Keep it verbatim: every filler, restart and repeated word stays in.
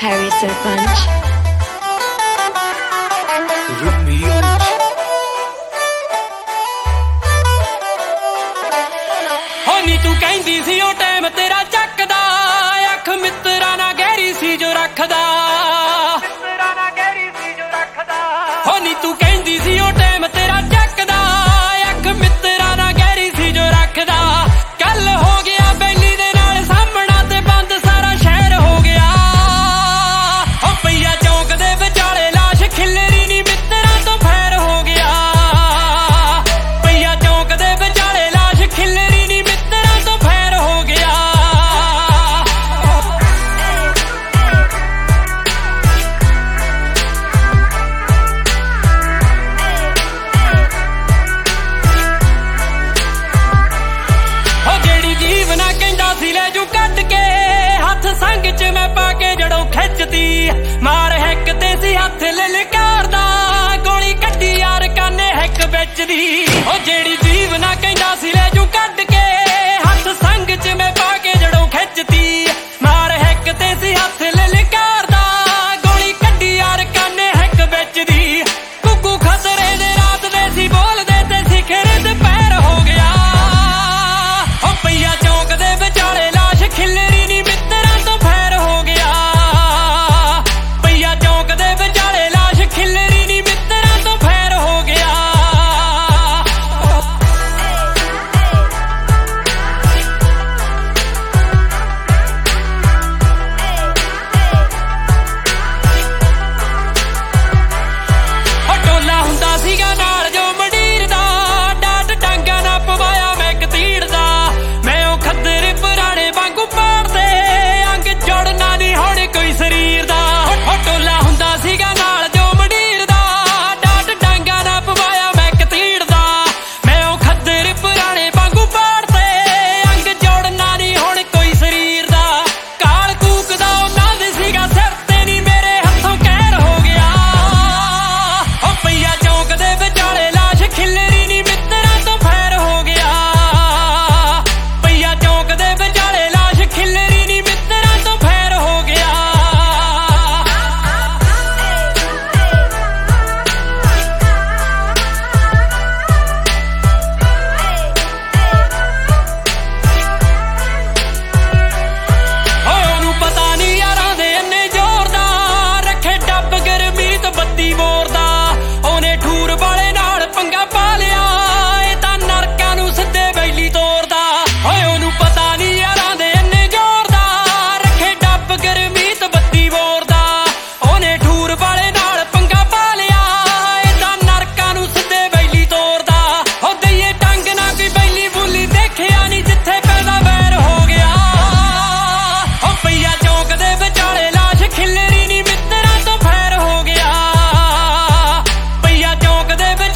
Harry Sarpanch. हो नी तू कहंदी सी ओ time तेरा चकदा अख मित्रा ना गहरी सी जो रखदा हो नी तू कहंदी सी ओ टाइम तेरा चकदा अख मित्रा ना गहरी सी जो रखदा कल हो गया बैली दे नाल सामना ते बंद सारा शहर हो गया हो पईया चौक दे विचाले लाश खिलरी नी मित्रा तो फैर हो गया पईया चौक दे विचाले लाश खिलरी नी मित्रा तो फैर हो गया हो जेड़ी जीवना कहंदा सी ले जू कट के हथ संग च मैं पाके जड़ों खिचदी मार हैक ते सी हथ ललकारदा गोली कड्डी यार काने हैक विच दी ओ जेड़ी जीवना कहंदा सी ले जू कट के हथ संग च मैं पाके जड़ों खिचदी मार हैक ते सी हथ ललकारदा गोली कड्डी यार काने हैक विच दी कुकू खतरे दे रात दे सी बोलदे ते सिखर ते पैर हो गया ओ पईया चौक दे विचाले लाश खिलरी नी मित्रा तो फैर हो गया पईया चौक दे विचाले लाश खिलरी नी मित्रा तो फैर हो गया ओ टोला हुंदा सीगा नाल जो मंडीर दा डाट टांगा ना पवाया मैं कतीड़ दा मैं ओ खद्दर पुराने वांगू पाड़दे अंग जोड़ना नहीं होड़ कोई शरीर दा ओ टोला हुंदा सीगा नाल जो मंडीर दा डाट टांगा ना पवाया मैं कतीड़ दा मैं ओ खद्दर पुराने वांगू पाड़दे अंग जोड़ना नहीं होड़ कोई शरीर दा काल कूक दा उन्हां दे सीगा सिर ते नी मेरे हत्थों कहर हो गया ओ पईया चौक दे विचाले लाश खिलरी नी मित्रा तो फैर हो गया पईया चौक दे विचाले लाश खिलरी नी मित्रा तो फैर हो गया ਓਏ ਉਹਨੂੰ ਪਤਾ ਨਹੀਂ ਯਾਰਾਂ ਦੇ ਇੰਨੇ ਜ਼ੋਰ ਦਾ ਰੱਖੇ ਡੱਬ ਗਰਮੀਤ ਬੱਤੀ ਬੋਰ ਦਾ ਉਹਨੇ ਠੂਰ ਵਾਲੇ ਨਾਲ ਪੰਗਾ ਪਾ ਲਿਆ ਇਹ ਤਾਂ ਨਰਕਾਂ ਨੂੰ ਸਿੱਧੇ ਬੈਲੀ ਤੋਰਦਾ ਓਏ ਉਹਨੂੰ ਪਤਾ ਨਹੀਂ ਯਾਰਾਂ ਦੇ ਇੰਨੇ ਜ਼ੋਰ ਦਾ ਰੱਖੇ ਡੱਬ ਗਰਮੀਤ ਬੱਤੀ ਬੋਰ ਦਾ ਉਹਨੇ ਠੂਰ ਵਾਲੇ ਨਾਲ ਪੰਗਾ ਪਾ ਲਿਆ ਇਹ ਤਾਂ ਨਰਕਾਂ ਨੂੰ ਸਿੱਧੇ ਬੈਲੀ ਤੋਰਦਾ ਹੋ ਦਈਏ ਟੰਗ ਨਾ ਕੋਈ ਬੈਲੀ ਬੁੱਲੀ ਦੇਖਿਆ ਨਹੀਂ ਜਿੱਥੇ ਪੈਦਾ ਵੈਰ ਹੋ ਗਿਆ ਹੋ ਪਈਆ ਚੌਕ ਦੇ ਵਿਚਾਲੇ ਲਾਸ਼ ਖਿਲਰੀ ਨੀ ਮਿੱਤਰਾ ਤੋਂ ਫੈਰ ਹੋ ਗਿਆ ਪਈਆ ਚੌਕ ਦੇ